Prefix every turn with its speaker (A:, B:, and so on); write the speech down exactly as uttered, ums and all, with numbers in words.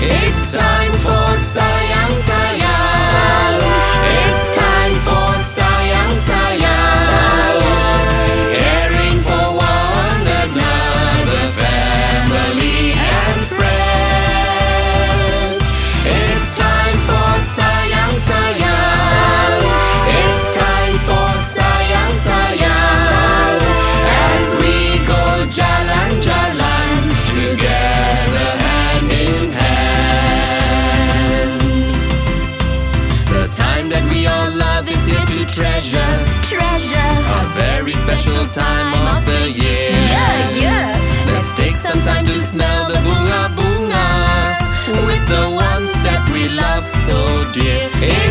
A: It's time for sayang sayang. It's time for sayang sayang. Caring for one another, family and friends. It's time for sayang sayang. It's time for sayang sayang. As we go jalan-jalan together hand in hand. The time that we all love is here to treasure.
B: Treasure.
A: A very special time of the year.
B: Yeah, yeah.
A: Let's take some time to smell the bunga bunga with the ones that we love so dear.